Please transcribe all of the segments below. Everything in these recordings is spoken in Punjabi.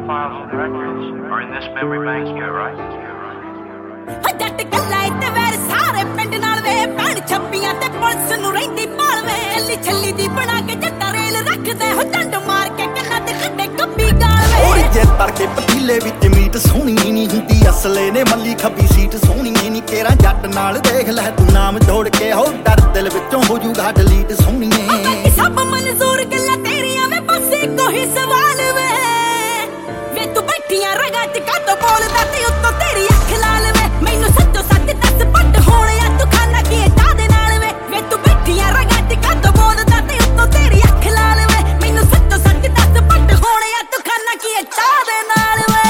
files and records are in this memory bank here, right? ਜੱਟ ਕੱਲਾ ਤੇ ਵੈਰ ਸਾਰੇ ਪਿੰਡ ਨਾਲ ਵੇ ਭੈਣ ਛੱਪੀਆਂ ਤੇ ਪੁਲਿਸ ਨੂੰ ਰਹਿੰਦੀ ਪਾਲਵੇ ਛੱਲੀ ਛੱਲੀ ਦੀ ਬਣਾ ਕੇ ਜੱਟਾ ਰੇਲ ਰੱਖਦੇ ਹੋ ਡੰਡ ਮਾਰ ਕੇ ਕੰਨਾਂ ਤੇ ਕੱਢੇ ਕੱਬੀ ਗਾਲਵੇ ਓਏ ਜੇ ਤੜਕੇ ਪਤੀਲੇ ਵਿੱਚ ਮੀਟ ਸੋਹਣੀ ਨਹੀਂ ਹੁੰਦੀ ਅਸਲੇ ਨੇ ਮੱਲੀ ਖੱਬੀ ਸੀਟ ਸੋਹਣੀ ਨਹੀਂ ਤੇਰਾ ਜੱਟ ਨਾਲ ਦੇਖ ਲੈ ਤੂੰ ਨਾਮ ਜੋੜ ਕੇ ਹੋ ਡਰ ਦਿਲ ਵਿੱਚੋਂ ਹੋ ਜੂਗਾ ਡਿਲੀਟ ਸੋਹਣੀਏ ਸਭ ਮਨਜ਼ੂਰ ਗੱਲਾਂ ਤੇਰੀਆਂ ਵੇ ਬਸ ਇੱਕੋ ਹੀ ਸਵਾਲ ਵੇ ਤੂੰ ਬੈਠੀਆਂ ਰਗਾ ਚ ਕਾਤੋਂ ਬੋਲਦਾ ਤੇ ਉੱਤੋਂ ਤੇਰੀ ਅੱਖ ਲਾਲ ਵੇ ਮੈਨੂੰ ਸੱਚੋ ਸੱਚ ਦੱਸ ਪੱਟ ਹੋਣਿਆ ਤੂੰ ਖਾਣਾ ਕੀ ਚਾਹ ਦੇ ਨਾਲ ਵੇ ਤੂੰ ਬੈਠੀਆਂ ਰਗਾ ਚ ਕਾਤੋਂ ਬੋਲਦਾ ਤੇ ਉੱਤੋਂ ਤੇਰੀ ਅੱਖ ਲਾਲ ਵੇ ਮੈਨੂੰ ਸੱਚੋ ਸੱਚ ਦੱਸ ਪੱਟ ਹੋਣਿਆ ਤੂੰ ਖਾਣਾ ਕੀ ਚਾਹ ਦੇ ਨਾਲ ਵੇ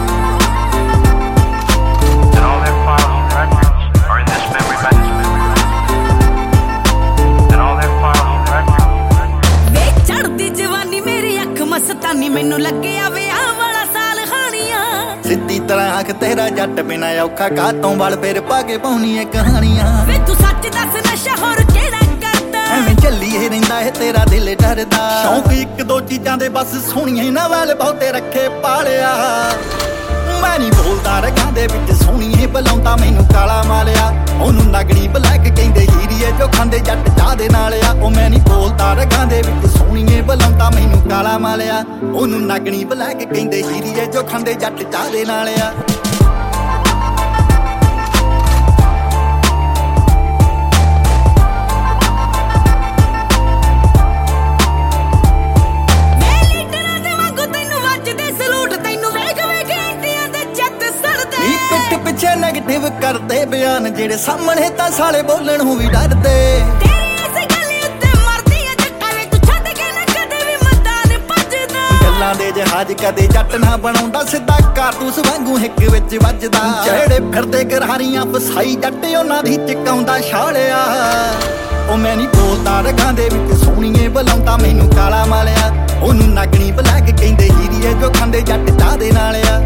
And all their files and records are in this memory bank. And all their files and records. ਵੇ ਚੜਦੀ ਜਵਾਨੀ ਮੇਰੀ ਅੱਖ ਮਸਤਾਨੀ ਮੈਨੂੰ ਲੱਗਿਆ ਵਿਆਹ ਵਾਲਾ ਸਾਲ ਹਾਣੀਆਂ ਸਿੱਧੀ ਤਰ੍ਹਾਂ ਆਖ ਤੇਰਾ ਜੱਟ ਬਿਨਾ ਔਖਾ ਕਾਤੋਂ ਵਲ ਫਿਰ ਪਾ ਕੇ ਪਾਉਣੀ ਏ ਕਹਾਣੀਆਂ ਵੇ ਤੂੰ ਸੱਚ ਦੱਸ ਨਸ਼ਾ ਹੋਰ ਕਿਹੜਾ ਕਰਦਾ ਐਵੇਂ ਚੱਲੀਏ ਰਹਿੰਦਾ ਏ ਤੇਰਾ ਦਿਲ ਡਰਦਾ ਸ਼ੌਂਕ ਇੱਕ ਦੋ ਚੀਜ਼ਾਂ ਦੇ ਬਸ ਸੋਹਣੀਆਂ ਨਾ ਵਾਲ ਬਹੁਤੇ ਰੱਖੇ ਪਾਲਿਆ ਮੈਂ ਨਹੀਂ ਬੋਲਦਾ ਰਗਾਂ ਦੇ ਵਿੱਚ ਸੋਹਣੀਏ ਬੁਲਾਉਂਦਾ ਮੈਨੂੰ ਕਾਲਾ ਮਾਲਿਆ ਉਹਨੂੰ ਨਗਣੀ ਬਲੈਕ ਕਹਿੰਦੇ ਹੀਰੀਏ ਜੋ ਖਾਂਦੇ ਜੱਟ ਚਾਹ ਦੇ ਨਾਲ ਆ ਉਹ ਮੈਂ ਨਹੀਂ ਬੋਲਦਾ ਰਗਾਂ ਦੇ ਵਿੱਚ ਸੋਹਣੀਏ ਬੁਲਾਉਂਦਾ ਮੈਨੂੰ ਕਾਲਾ ਮਾਲਿਆ ਉਹਨੂੰ ਨਗਣੀ ਬਲੈਕ ਕਹਿੰਦੇ ਹੀਰੀਏ ਜੋ ਖਾਂਦੇ ਜੱਟ ਚਾਹ ਦੇ ਨਾਲ ਆ ਪਿੱਛੇ ਨੈਗੇਟਿਵ ਕਰਦੇ ਬਿਆਨ ਜਿਹੜੇ ਸਾਹਮਣੇ ਤਾਂ ਸਾਲੇ ਬੋਲਣ ਨੂੰ ਵੀ ਡਰਦੇ ਤੇਰੀ ਇਸ ਗੱਲ ਉੱਤੇ ਮਰਦੀ ਐ ਜੱਟਾਂ ਵੇ ਤੂੰ ਛੱਡ ਕੇ ਨਾ ਕਦੇ ਵੀ ਮੈਦਾਨ ਭੱਜਦਾ ਗੱਲਾਂ ਦੇ ਜਹਾਜ਼ ਕਦੇ ਜੱਟ ਨਾ ਬਣਾਉਂਦਾ ਸਿੱਧਾ ਕਾਰਤੂਸ ਵਾਂਗੂ ਹਿੱਕ ਵਿੱਚ ਵੱਜਦਾ ਜਿਹੜੇ ਫਿਰਦੇ ਗਰਾਰੀਆਂ ਫਸਾਈ ਜੱਟ ਉਹਨਾਂ ਦੀ ਚਕਾਉਂਦਾ ਛਾਲਿਆ ਉਹ ਮੈਂ ਨਹੀਂ ਬੋਲਦਾ ਰਗਾਂ ਦੇ ਵਿੱਚ ਸੋਹਣੀਏ ਬੁਲਾਉਂਦਾ ਮੈਨੂੰ ਕਾਲਾ ਮਾਲਿਆ ਉਹਨੂੰ ਨਗਣੀ ਬਲੈਕ ਕਹਿੰਦੇ ਹੀਰੀਏ ਜੋ ਖਾਂਦੇ ਜੱਟ ਚਾਹ ਦੇ ਨਾਲ ਆ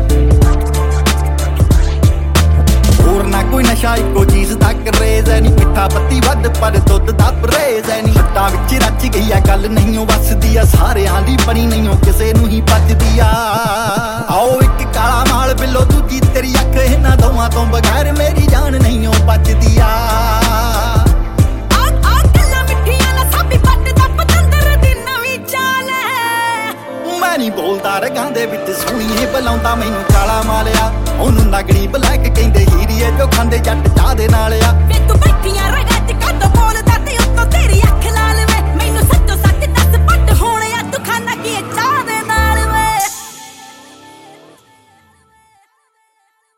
ਹੋਰ ਨਾ ਕੋਈ ਨਸ਼ਾ ਇੱਕੋ ਚੀਜ਼ ਦਾ ਕਰੇਜ਼ ਐ ਨੀ ਮਿੱਠਾ ਪੱਤੀ ਵੱਧ ਪਰ ਦੁੱਧ ਦਾ ਪਰਹੇਜ਼ ਐ ਨੀ ਹੱਟਾਂ ਵਿੱਚ ਰਚ ਗਈ ਆ ਗੱਲ ਨਹੀਂ ਉਹ ਵੱਸਦੀ ਆ ਸਾਰਿਆਂ ਦੀ ਬਣੀ ਨਹੀਂ ਉਹ ਕਿਸੇ ਨੂੰ ਹੀ ਬਚਦੀ ਆ ਆਓ ਇੱਕ ਕਾਲਾ ਮਾਲ ਬਿੱਲੋ ਦੂਜੀ ਤੇਰੀ ਅੱਖ ਇਹਨਾਂ ਦੋਵਾਂ ਤੋਂ ਬਗੈਰ ਮੇਰੀ ਜਾਨ ਨਹੀਂ ਉਹ ਬਚਦੀ ਆ ਗੱਲਾਂ ਮਿੱਠੀਆਂ ਨਾ ਸਾਬੀ ਪੱਟ ਦਾ ਪਤੰਦਰ ਦੀ ਨਵੀਂ ਚਾਲ ਮੈਂ ਨਹੀਂ ਬੋਲਦਾ ਰਗਾਂ ਦੇ ਵਿੱਚ ਸੋਹਣੀਏ ਬੁਲਾਉਂਦਾ ਮੈਨੂੰ ਕਾਲਾ ਮਾਲਿਆ ਉਹਨੂੰ ਨਗਣੀ ਬਲੈਕ ਕਹਿੰਦੇ ਹੀਰੀਏ ਜੋ ਖਾਂਦੇ ਜੱਟ ਚਾਹ ਦੇ ਨਾਲ ਆ ਵੇ ਤੂੰ ਬੈਠੀਆਂ ਰਗਾ ਚ ਕਾਤੋਂ ਬੋਲਦਾ ਤੇ ਉੱਤੋਂ ਤੇਰੀ ਅੱਖ